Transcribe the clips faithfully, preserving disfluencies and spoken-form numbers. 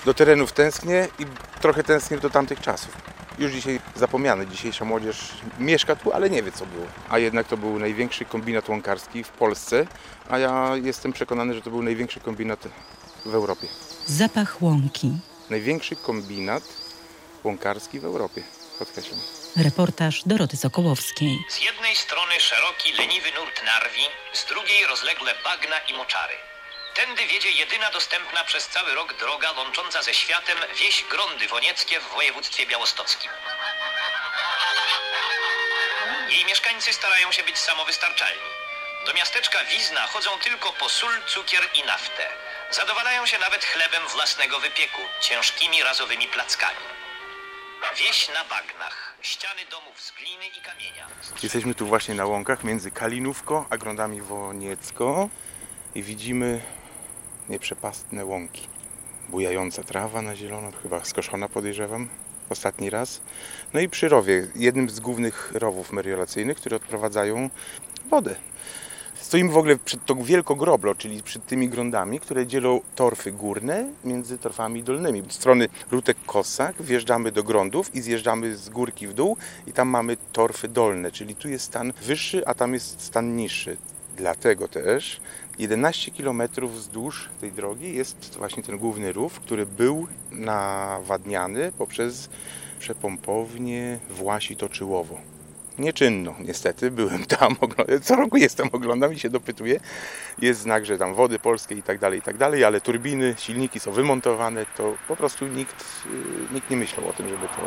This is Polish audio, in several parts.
Do terenów tęsknię i trochę tęsknię do tamtych czasów. Już dzisiaj zapomniane, dzisiejsza młodzież mieszka tu, ale nie wie co było. A jednak to był największy kombinat łąkarski w Polsce, a ja jestem przekonany, że to był największy kombinat w Europie. Zapach łąki. Największy kombinat łąkarski w Europie, podkreślam. Reportaż Doroty Sokołowskiej. Z jednej strony szeroki, leniwy nurt Narwi, z drugiej rozlegle bagna i moczary. Tędy wiedzie jedyna dostępna przez cały rok droga łącząca ze światem wieś Grądy Wonieckie w województwie białostockim. Jej mieszkańcy starają się być samowystarczalni. Do miasteczka Wizna chodzą tylko po sól, cukier i naftę. Zadowalają się nawet chlebem własnego wypieku, ciężkimi razowymi plackami. Wieś na bagnach, ściany domów z gliny i kamienia. Jesteśmy tu właśnie na łąkach między Kalinówką a Grądami Woniecką i widzimy nieprzepastne łąki. Bujająca trawa na zielono, chyba skoszona podejrzewam ostatni raz. No i przy rowie, jednym z głównych rowów melioracyjnych, które odprowadzają wodę. Stoimy w ogóle przed tą wielką groblą, czyli przed tymi grądami, które dzielą torfy górne między torfami dolnymi. Z strony Rutek-Kossak wjeżdżamy do Grądów i zjeżdżamy z górki w dół i tam mamy torfy dolne, czyli tu jest stan wyższy, a tam jest stan niższy. Dlatego też jedenaście kilometrów wzdłuż tej drogi jest właśnie ten główny rów, który był nawadniany poprzez przepompownię Własi-Toczyłowo. Nieczynno, niestety, byłem tam, co roku jestem, oglądam i się dopytuję. Jest znak, że tam wody polskie i tak dalej, i tak dalej, ale turbiny, silniki są wymontowane, to po prostu nikt, nikt nie myślał o tym, żeby to...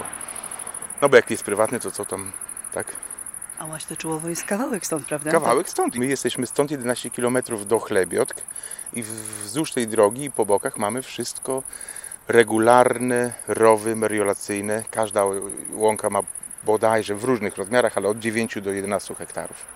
No bo jak jest prywatny, to co tam, tak? A Łaś-Toczyłowo jest kawałek stąd, prawda? Kawałek stąd. My jesteśmy stąd jedenaście kilometrów do Chlebiotk i wzdłuż tej drogi i po bokach mamy wszystko regularne rowy melioracyjne. Każda łąka ma bodajże w różnych rozmiarach, ale od dziewięciu do jedenastu hektarów.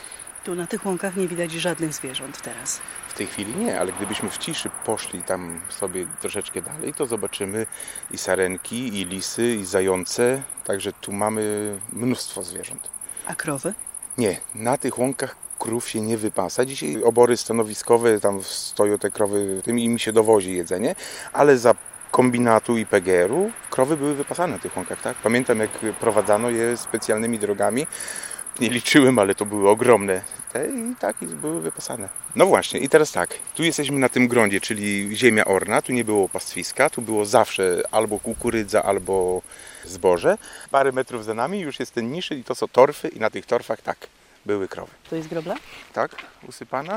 Tu na tych łąkach nie widać żadnych zwierząt teraz. W tej chwili nie, ale gdybyśmy w ciszy poszli tam sobie troszeczkę dalej, to zobaczymy i sarenki, i lisy, i zające. Także tu mamy mnóstwo zwierząt. A krowy? Nie, na tych łąkach krów się nie wypasa. Dzisiaj obory stanowiskowe, tam stoją te krowy, tym im się dowozi jedzenie, ale za kombinatu i P G R-u krowy były wypasane na tych łąkach, tak? Pamiętam, jak prowadzano je specjalnymi drogami. Nie liczyłem, ale to były ogromne te i tak i były wypasane. No właśnie, i teraz tak, tu jesteśmy na tym grądzie, czyli ziemia orna, tu nie było pastwiska, tu było zawsze albo kukurydza, albo zboże. Parę metrów za nami już jest ten niszy i to są torfy i na tych torfach tak, były krowy. To jest grobla? Tak, usypana,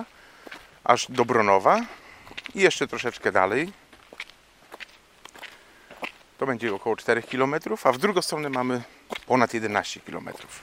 aż do Bronowa i jeszcze troszeczkę dalej. To będzie około czterech kilometrów, a w drugą stronę mamy ponad jedenaście kilometrów.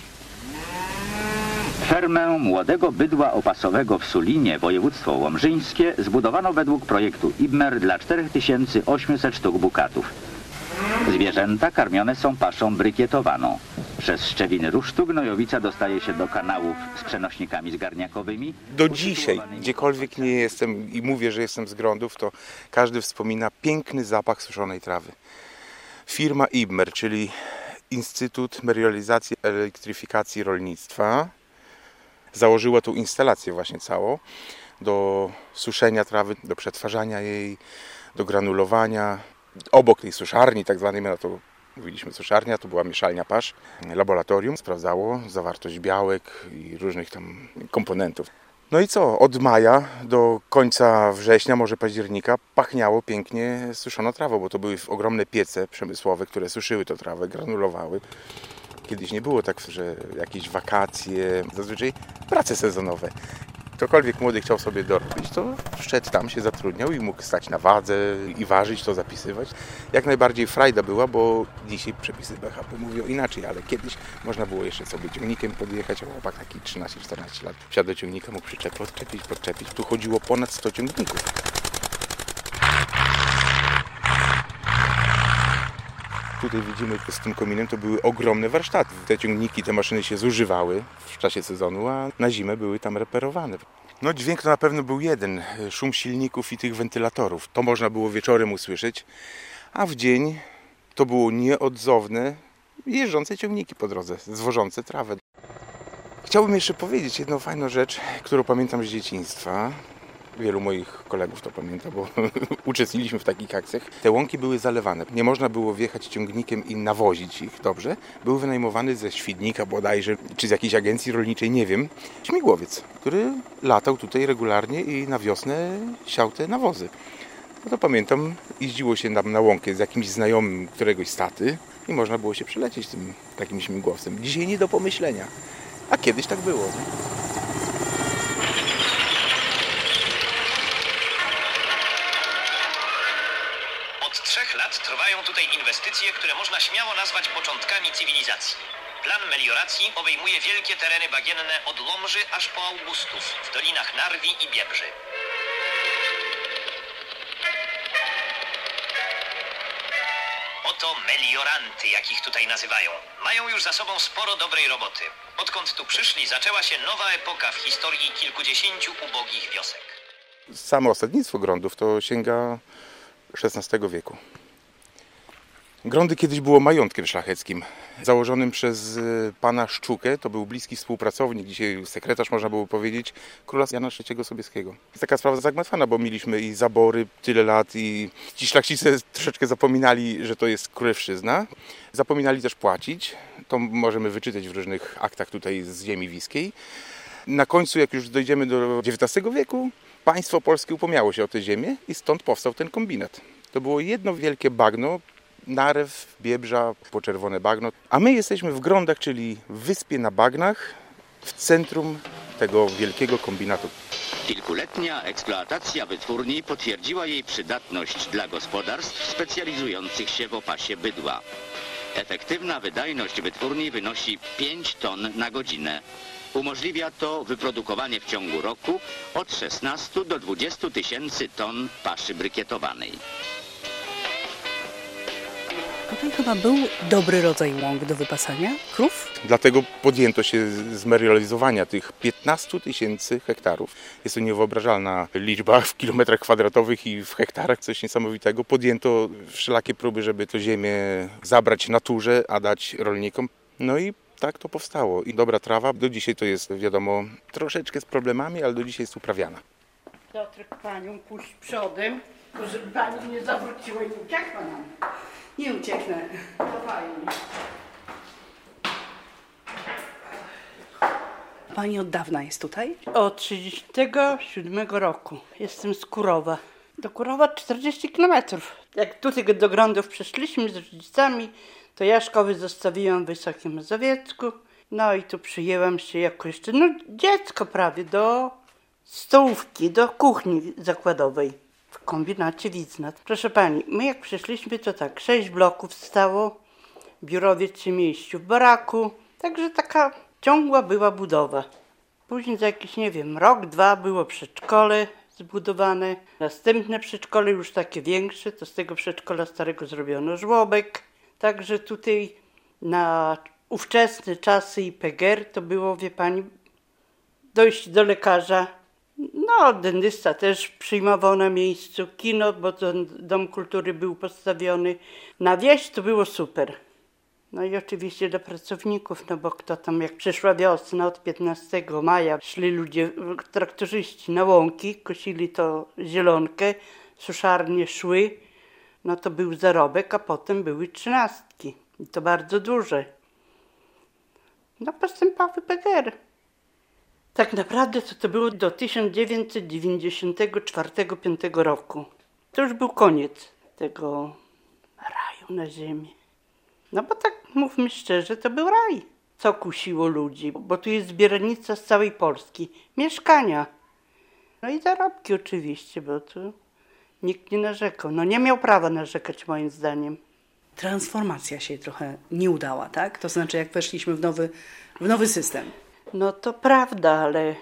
Fermę młodego bydła opasowego w Sulinie, województwo łomżyńskie, zbudowano według projektu I B M E R dla cztery tysiące osiemset sztuk bukatów. Zwierzęta karmione są paszą brykietowaną. Przez szczewiny rusztu gnojowica dostaje się do kanałów z przenośnikami zgarniakowymi. Do dzisiaj, gdziekolwiek nie jestem i mówię, że jestem z Grądów, to każdy wspomina piękny zapach suszonej trawy. Firma I B M E R, czyli Instytut Meliorizacji i Elektryfikacji Rolnictwa, założyła tą instalację właśnie całą do suszenia trawy, do przetwarzania jej, do granulowania. Obok tej suszarni, tak zwanej, na to mówiliśmy suszarnia, to była mieszalnia pasz. Laboratorium sprawdzało zawartość białek i różnych tam komponentów. No i co? Od maja do końca września, może października pachniało pięknie suszoną trawą, bo to były ogromne piece przemysłowe, które suszyły tę trawę, granulowały. Kiedyś nie było tak, że jakieś wakacje, zazwyczaj prace sezonowe. Ktokolwiek młody chciał sobie dorobić, to wszedł tam, się zatrudniał i mógł stać na wadze i ważyć, to zapisywać. Jak najbardziej frajda była, bo dzisiaj przepisy B H P mówią inaczej, ale kiedyś można było jeszcze sobie ciągnikiem podjechać, a chłopak taki trzynaście czternaście lat wsiadł do ciągnika, mógł przyczepę odczepić, podczepić. Tu chodziło ponad sto ciągników. Tutaj widzimy z tym kominem, to były ogromne warsztaty. Te ciągniki, te maszyny się zużywały w czasie sezonu, a na zimę były tam reperowane. No dźwięk to na pewno był jeden, szum silników i tych wentylatorów. To można było wieczorem usłyszeć, a w dzień to było nieodzowne jeżdżące ciągniki po drodze, zwożące trawę. Chciałbym jeszcze powiedzieć jedną fajną rzecz, którą pamiętam z dzieciństwa. Wielu moich kolegów to pamięta, bo uczestniczyliśmy w takich akcjach. Te łąki były zalewane. Nie można było wjechać ciągnikiem i nawozić ich dobrze. Był wynajmowany ze Świdnika bodajże, czy z jakiejś agencji rolniczej, nie wiem, śmigłowiec, który latał tutaj regularnie i na wiosnę siał te nawozy. No to pamiętam, jeździło się nam na łąkę z jakimś znajomym któregoś z taty i można było się przelecieć tym takim śmigłowcem. Dzisiaj nie do pomyślenia, a kiedyś tak było. Nie? Od trzech lat trwają tutaj inwestycje, które można śmiało nazwać początkami cywilizacji. Plan melioracji obejmuje wielkie tereny bagienne od Łomży aż po Augustów, w dolinach Narwi i Biebrzy. Oto melioranty, jak ich tutaj nazywają. Mają już za sobą sporo dobrej roboty. Odkąd tu przyszli, zaczęła się nowa epoka w historii kilkudziesięciu ubogich wiosek. Samo osadnictwo Grądów to sięga szesnastego wieku. Grądy kiedyś było majątkiem szlacheckim, założonym przez pana Szczukę, to był bliski współpracownik, dzisiaj sekretarz można było powiedzieć, króla Jana trzeciego Sobieskiego. Jest taka sprawa zagmatwana, bo mieliśmy i zabory tyle lat i ci szlachcice troszeczkę zapominali, że to jest królewszczyzna. Zapominali też płacić, to możemy wyczytać w różnych aktach tutaj z ziemi wiskiej. Na końcu, jak już dojdziemy do dziewiętnastego wieku, państwo polskie upomniało się o tę ziemię i stąd powstał ten kombinat. To było jedno wielkie bagno, Narew, Biebrza, poczerwone bagno. A my jesteśmy w Grądach, czyli w wyspie na bagnach, w centrum tego wielkiego kombinatu. Kilkuletnia eksploatacja wytwórni potwierdziła jej przydatność dla gospodarstw specjalizujących się w opasie bydła. Efektywna wydajność wytwórni wynosi pięć ton na godzinę. Umożliwia to wyprodukowanie w ciągu roku od szesnastu do dwudziestu tysięcy ton paszy brykietowanej. Tutaj chyba był dobry rodzaj łąk do wypasania krów. Dlatego podjęto się zmerializowania tych piętnastu tysięcy hektarów. Jest to niewyobrażalna liczba w kilometrach kwadratowych i w hektarach, coś niesamowitego. Podjęto wszelakie próby, żeby tę ziemię zabrać naturze, a dać rolnikom. No i tak to powstało. I dobra trawa, do dzisiaj to jest, wiadomo, troszeczkę z problemami, ale do dzisiaj jest uprawiana. Piotrek, panią puść przodem, żeby pani nie zawróciła i nie uciekła nam. Nie ucieknę. To fajnie. Pani od dawna jest tutaj? Od trzydziestego siódmego roku. Jestem z Kurowa. Do Kurowa czterdzieści kilometrów. Jak tutaj do Grądów przyszliśmy z rodzicami, to ja szkoły zostawiłam w Wysokim Mazowiecku. No i tu przyjęłam się jako jeszcze, no dziecko prawie, do stołówki, do kuchni zakładowej w kombinacie Wiznat. Proszę pani, my jak przyszliśmy, to tak, sześć bloków stało, biurowiec się mieścił w baraku, także taka ciągła była budowa. Później za jakiś, nie wiem, rok, dwa było przedszkole zbudowane, następne przedszkole już takie większe, to z tego przedszkola starego zrobiono żłobek. Także tutaj na ówczesne czasy i P G R to było, wie pani, dojść do lekarza. No, dentysta też przyjmował na miejscu, kino, bo ten dom kultury był postawiony. Na wieś to było super. No i oczywiście dla pracowników, no bo kto tam, jak przyszła wiosna od piętnastego maja, szli ludzie, traktorzyści na łąki, kosili to zielonkę, suszarnie szły, no to był zarobek, a potem były trzynastki. I to bardzo duże. No postępowy P G R. Tak naprawdę to, to było do tysiąc dziewięćset dziewięćdziesiątego czwartego do piątego roku. To już był koniec tego raju na ziemi. No bo tak mówmy szczerze, to był raj. Co kusiło ludzi, bo tu jest zbiornica z całej Polski. Mieszkania. No i zarobki oczywiście, bo tu nikt nie narzekał. No nie miał prawa narzekać moim zdaniem. Transformacja się trochę nie udała, tak? To znaczy jak weszliśmy w nowy, w nowy system. No to prawda, ale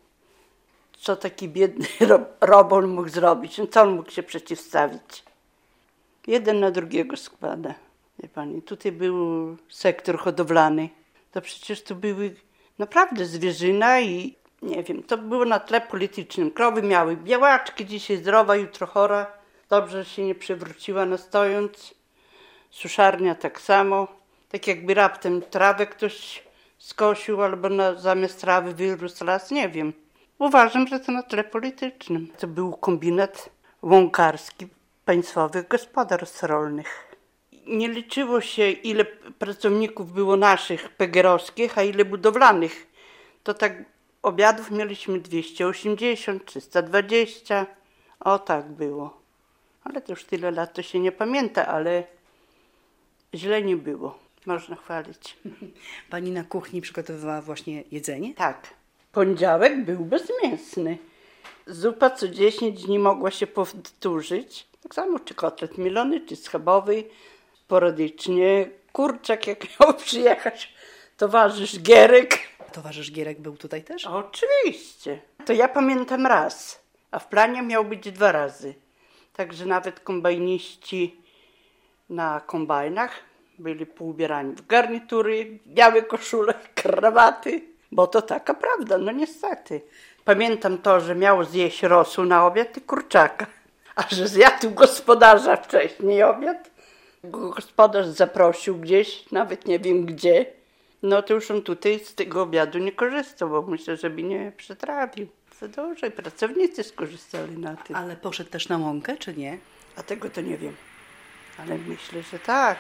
co taki biedny robol mógł zrobić? No co on mógł się przeciwstawić? Jeden na drugiego składa. Wie pani, tutaj był sektor hodowlany. To przecież tu były naprawdę zwierzyna i nie wiem, to było na tle politycznym. Krowy miały białaczki, dzisiaj zdrowa, jutro chora. Dobrze, że się nie przewróciła na stojąc. Suszarnia tak samo. Tak jakby raptem trawę ktoś skosił albo na, zamiast trawy wyrósł las, nie wiem. Uważam, że to na tle politycznym. To był kombinat łąkarski państwowych gospodarstw rolnych. Nie liczyło się, ile pracowników było naszych, pegerowskich, a ile budowlanych. To tak obiadów mieliśmy dwieście osiemdziesiąt, trzysta dwadzieścia. O tak było. Ale to już tyle lat, to się nie pamięta, ale źle nie było. Można chwalić. Pani na kuchni przygotowywała właśnie jedzenie? Tak. Poniedziałek był bezmięsny. Zupa co dziesięć dni mogła się powtórzyć. Tak samo czy kotlet mielony, czy schabowy. Sporadycznie kurczak, jak miał przyjechać towarzysz Gierek. Towarzysz Gierek był tutaj też? Oczywiście. To ja pamiętam raz, a w planie miał być dwa razy. Także nawet kombajniści na kombajnach byli poubierani w garnitury, białe koszule, krawaty, bo to taka prawda, no niestety. Pamiętam to, że miał zjeść rosół na obiad i kurczaka, a że zjadł gospodarza wcześniej obiad, gospodarz zaprosił gdzieś, nawet nie wiem gdzie, no to już on tutaj z tego obiadu nie korzystał, bo myślę, żeby nie przetrawił. Co dobrze, pracownicy skorzystali na tym. Ale poszedł też na łąkę, czy nie? A tego to nie wiem, ale myślę, że tak.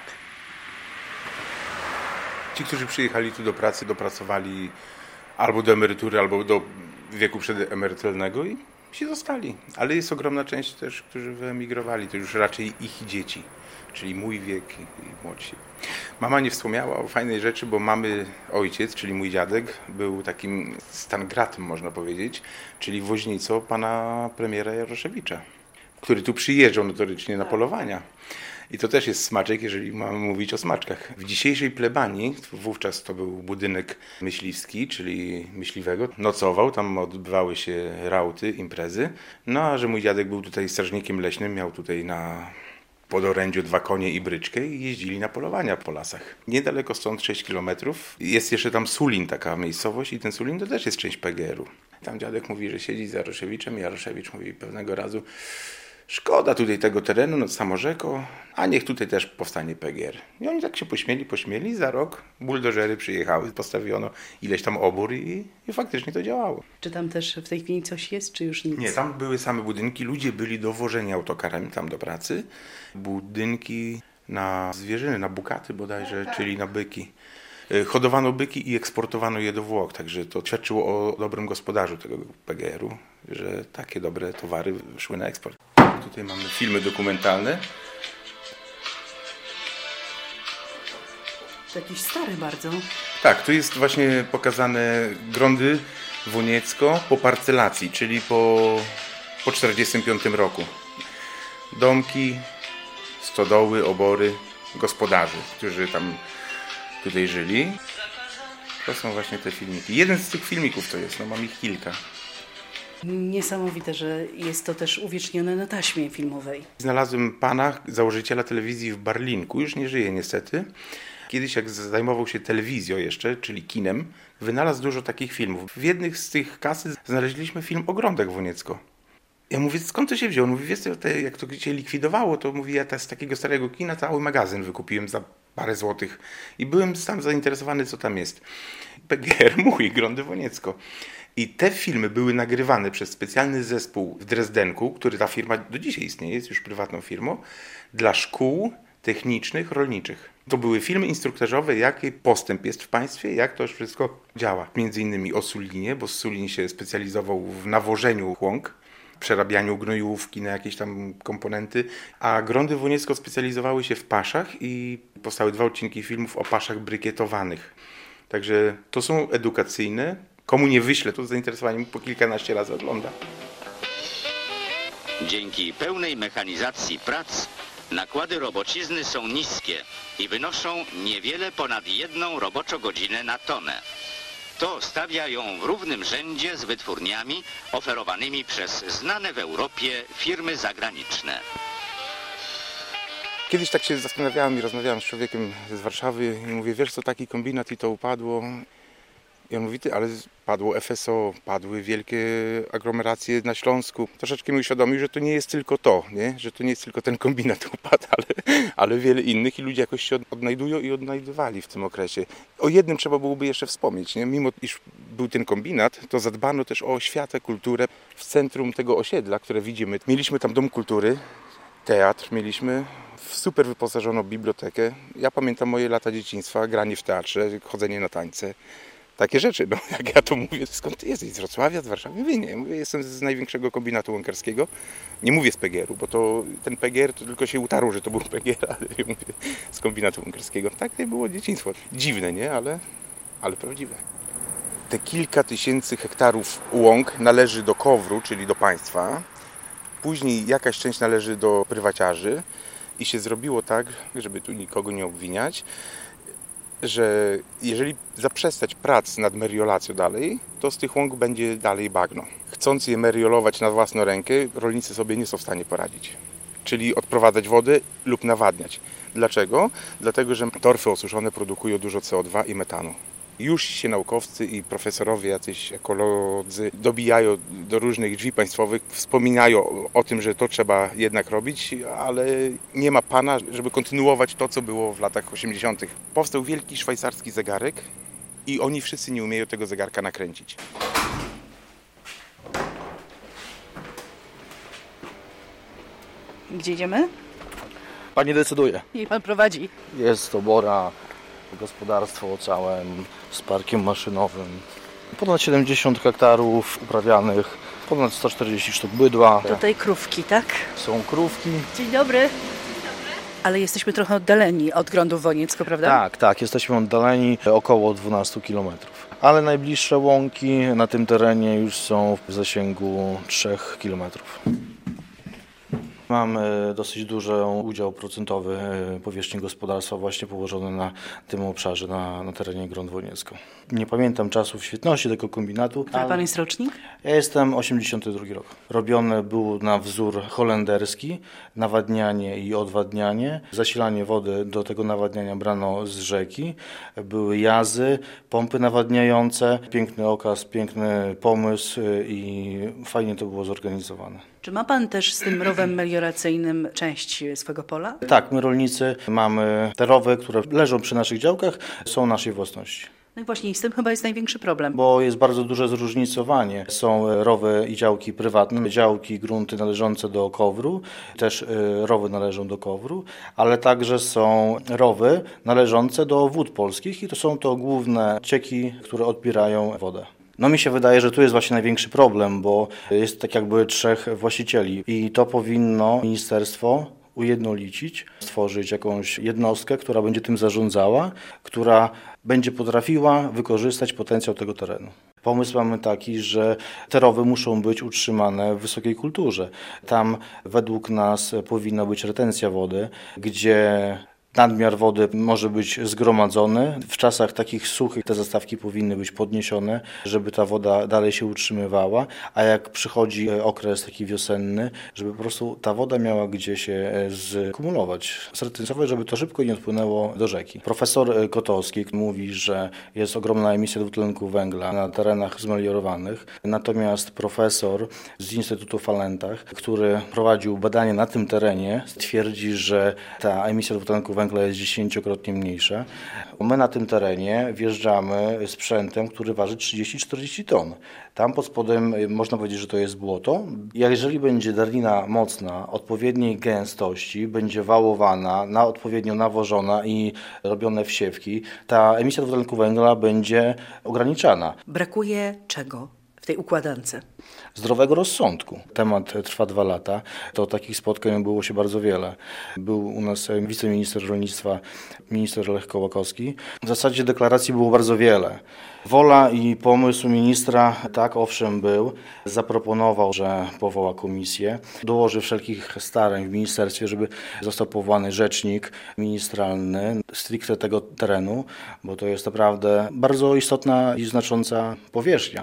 Ci, którzy przyjechali tu do pracy, dopracowali albo do emerytury, albo do wieku przedemerytalnego i się zostali. Ale jest ogromna część też, którzy wyemigrowali, to już raczej ich dzieci, czyli mój wiek i, i młodsi. Mama nie wspomniała o fajnej rzeczy, bo mamy ojciec, czyli mój dziadek, był takim stangratem, można powiedzieć, czyli woźnicą pana premiera Jaroszewicza, który tu przyjeżdżał notorycznie na polowania. I to też jest smaczek, jeżeli mamy mówić o smaczkach. W dzisiejszej plebanii, wówczas to był budynek myśliwski, czyli myśliwego, nocował, tam odbywały się rauty, imprezy. No a że mój dziadek był tutaj strażnikiem leśnym, miał tutaj na podorędziu dwa konie i bryczkę i jeździli na polowania po lasach. Niedaleko stąd sześć kilometrów. Jest jeszcze tam Sulin, taka miejscowość i ten Sulin to też jest część P G R-u. Tam dziadek mówi, że siedzi z Jaroszewiczem i Jaroszewicz mówi pewnego razu: szkoda tutaj tego terenu nad samorzeką, a niech tutaj też powstanie P G R. I oni tak się pośmieli, pośmieli, za rok buldożery przyjechały, postawiono ileś tam obór i, i faktycznie to działało. Czy tam też w tej chwili coś jest, czy już nic? Nie, tam były same budynki, ludzie byli dowożeni autokarami tam do pracy. Budynki na zwierzyny, na bukaty bodajże, czyli na byki. Hodowano byki i eksportowano je do Włoch, także to świadczyło o dobrym gospodarzu tego P G R-u, że takie dobre towary szły na eksport. Tutaj mamy filmy dokumentalne. To jakiś stary bardzo. Tak, tu jest właśnie pokazane Grądy Woniecko po parcelacji, czyli po, po czterdziestym piątym roku. Domki, stodoły, obory, gospodarzy, którzy tam tutaj żyli. To są właśnie te filmiki. Jeden z tych filmików to jest, no mam ich kilka. Niesamowite, że jest to też uwiecznione na taśmie filmowej. Znalazłem pana, założyciela telewizji w Barlinku, już nie żyje niestety. Kiedyś jak zajmował się telewizją jeszcze, czyli kinem, wynalazł dużo takich filmów. W jednych z tych kasy znaleźliśmy film o Grądach Woniecko. Ja mówię, skąd to się wziął? On mówi, wiesz co, te, jak to się likwidowało, to mówi, ja ta, z takiego starego kina cały magazyn wykupiłem za parę złotych i byłem tam zainteresowany, co tam jest. P G R mój, Grądy Woniecko. I te filmy były nagrywane przez specjalny zespół w Drezdenku, który ta firma do dzisiaj istnieje, jest już prywatną firmą, dla szkół technicznych, rolniczych. To były filmy instruktażowe, jaki postęp jest w państwie, jak to już wszystko działa. Między innymi o Sulinie, bo Sulin się specjalizował w nawożeniu łąk, przerabianiu gnojówki na jakieś tam komponenty, a Grądy Woniecko specjalizowały się w paszach i powstały dwa odcinki filmów o paszach brykietowanych. Także to są edukacyjne. Komu nie wyślę, to z zainteresowaniem po kilkanaście razy ogląda. Dzięki pełnej mechanizacji prac nakłady robocizny są niskie i wynoszą niewiele ponad jedną roboczo-godzinę na tonę. To stawia ją w równym rzędzie z wytwórniami oferowanymi przez znane w Europie firmy zagraniczne. Kiedyś tak się zastanawiałem i rozmawiałem z człowiekiem z Warszawy i mówię, wiesz co, taki kombinat i to upadło. I on mówi, ty, ale padło F S O, padły wielkie aglomeracje na Śląsku. Troszeczkę mi uświadomił, że to nie jest tylko to, nie? Że to nie jest tylko ten kombinat upadł, ale, ale wiele innych i ludzie jakoś się odnajdują i odnajdywali w tym okresie. O jednym trzeba byłoby jeszcze wspomnieć, nie? Mimo iż był ten kombinat, to zadbano też o oświatę, kulturę w centrum tego osiedla, które widzimy. Mieliśmy tam dom kultury, teatr mieliśmy, super wyposażoną bibliotekę. Ja pamiętam moje lata dzieciństwa, granie w teatrze, chodzenie na tańce. Takie rzeczy, no jak ja to mówię, skąd ty jesteś? Z Wrocławia, z Warszawy? Mówię, nie, mówię, jestem z największego kombinatu łąkarskiego. Nie mówię z P G R u, bo to ten P G R to tylko się utarło, że to był P G R, ale ja mówię z kombinatu łąkarskiego. Tak to było dzieciństwo. Dziwne, nie? Ale, ale prawdziwe. Te kilka tysięcy hektarów łąk należy do KOWR u, czyli do państwa. Później jakaś część należy do prywaciarzy i się zrobiło tak, żeby tu nikogo nie obwiniać, że jeżeli zaprzestać prac nad meriolacją dalej, to z tych łąk będzie dalej bagno. Chcąc je meriolować na własną rękę, rolnicy sobie nie są w stanie poradzić. Czyli odprowadzać wodę lub nawadniać. Dlaczego? Dlatego, że torfy osuszone produkują dużo C O dwa i metanu. Już się naukowcy i profesorowie, jacyś ekolodzy dobijają do różnych drzwi państwowych, wspominają o tym, że to trzeba jednak robić, ale nie ma pana, żeby kontynuować to, co było w latach osiemdziesiątych. Powstał wielki szwajcarski zegarek i oni wszyscy nie umieją tego zegarka nakręcić. Gdzie idziemy? Pani decyduje. Niech pan prowadzi. Jest obora, gospodarstwo całe z parkiem maszynowym. Ponad siedemdziesiąt hektarów uprawianych, ponad sto czterdzieści sztuk bydła. Tutaj krówki, tak? Są krówki. Dzień dobry. Ale jesteśmy trochę oddaleni od Grądów Wojnicko, prawda? Tak, tak, jesteśmy oddaleni około dwanaście kilometrów. Ale najbliższe łąki na tym terenie już są w zasięgu trzech kilometrów. Mamy dosyć duży udział procentowy powierzchni gospodarstwa właśnie położony na tym obszarze, na, na terenie Grąd Wojnicko. Nie pamiętam czasów świetności tego kombinatu. Który pan jest rocznik? Ja jestem osiemdziesiąty drugi rok. Robiony był na wzór holenderski, nawadnianie i odwadnianie. Zasilanie wody do tego nawadniania brano z rzeki. Były jazy, pompy nawadniające, piękny okaz, piękny pomysł i fajnie to było zorganizowane. Czy ma pan też z tym rowem melioracyjnym część swego pola? Tak, my rolnicy mamy te rowy, które leżą przy naszych działkach, są naszej własności. No i właśnie z tym chyba jest największy problem. Bo jest bardzo duże zróżnicowanie. Są rowy i działki prywatne, działki, grunty należące do KOWR u, też rowy należą do KOWR u, ale także są rowy należące do Wód Polskich i to są to główne cieki, które odbierają wodę. No mi się wydaje, że tu jest właśnie największy problem, bo jest tak jakby trzech właścicieli i to powinno ministerstwo ujednolicić, stworzyć jakąś jednostkę, która będzie tym zarządzała, która będzie potrafiła wykorzystać potencjał tego terenu. Pomysł mamy taki, że te rowy muszą być utrzymane w wysokiej kulturze. Tam według nas powinna być retencja wody, gdzie nadmiar wody może być zgromadzony. W czasach takich suchych te zastawki powinny być podniesione, żeby ta woda dalej się utrzymywała, a jak przychodzi okres taki wiosenny, żeby po prostu ta woda miała gdzie się skumulować, zretencjonować, żeby to szybko nie odpłynęło do rzeki. Profesor Kotowski mówi, że jest ogromna emisja dwutlenku węgla na terenach zmeliorowanych, natomiast profesor z Instytutu w Falentach, który prowadził badanie na tym terenie, twierdzi, że ta emisja dwutlenku węgla jest dziesięciokrotnie mniejsza. My na tym terenie wjeżdżamy sprzętem, który waży trzydzieści czterdzieści ton. Tam pod spodem można powiedzieć, że to jest błoto. Jeżeli będzie drwina mocna, odpowiedniej gęstości, będzie wałowana, na odpowiednio nawożona i robione wsiewki, ta emisja dwutlenku węgla będzie ograniczana. Brakuje czego w tej układance? Zdrowego rozsądku. Temat trwa dwa lata. To takich spotkań było się bardzo wiele. Był u nas wiceminister rolnictwa, minister Lech Kołakowski. W zasadzie deklaracji było bardzo wiele. Wola i pomysł ministra, tak, owszem, był. Zaproponował, że powoła komisję. Dołoży wszelkich starań w ministerstwie, żeby został powołany rzecznik ministralny stricte tego terenu, bo to jest naprawdę bardzo istotna i znacząca powierzchnia.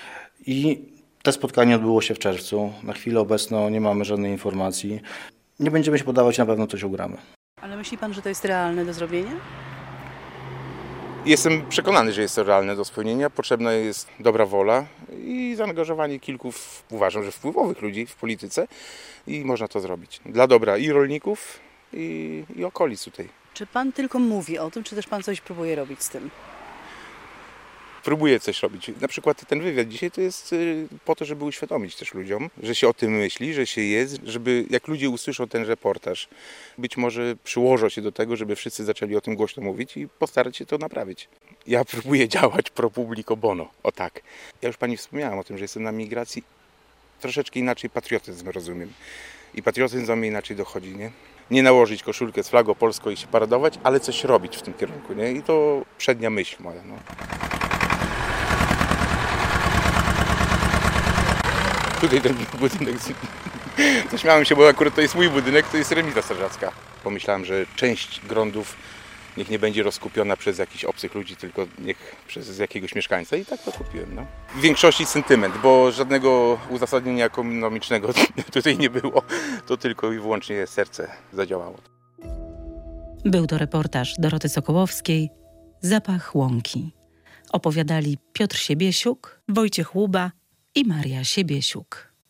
I to spotkanie odbyło się w czerwcu. Na chwilę obecną nie mamy żadnej informacji. Nie będziemy się podawać, na pewno coś ugramy. Ale myśli pan, że to jest realne do zrobienia? Jestem przekonany, że jest to realne do spełnienia. Potrzebna jest dobra wola i zaangażowanie kilku, uważam, że wpływowych ludzi w polityce i można to zrobić. Dla dobra i rolników, i, i okolic tutaj. Czy pan tylko mówi o tym, czy też pan coś próbuje robić z tym? Próbuję coś robić. Na przykład ten wywiad dzisiaj to jest po to, żeby uświadomić też ludziom, że się o tym myśli, że się jest, żeby jak ludzie usłyszą ten reportaż, być może przyłożą się do tego, żeby wszyscy zaczęli o tym głośno mówić i postarać się to naprawić. Ja próbuję działać pro publico bono, o tak. Ja już pani wspomniałam o tym, że jestem na migracji. Troszeczkę inaczej patriotyzm rozumiem. I patriotyzm do mnie inaczej dochodzi, nie? Nie nałożyć koszulkę z flagą polską i się paradować, ale coś robić w tym kierunku, nie? I to przednia myśl moja, no. Tutaj ten budynek, zaśmiałem się, bo akurat to jest mój budynek, to jest remiza strażacka. Pomyślałem, że część grądów niech nie będzie rozkupiona przez jakichś obcych ludzi, tylko niech przez jakiegoś mieszkańca i tak to kupiłem. No. W większości sentyment, bo żadnego uzasadnienia ekonomicznego tutaj nie było, to tylko i wyłącznie serce zadziałało. Był to reportaż Doroty Sokołowskiej Zapach łąki. Opowiadali Piotr Siebiesiuk, Wojciech Łuba i Maria Siebiesiuk.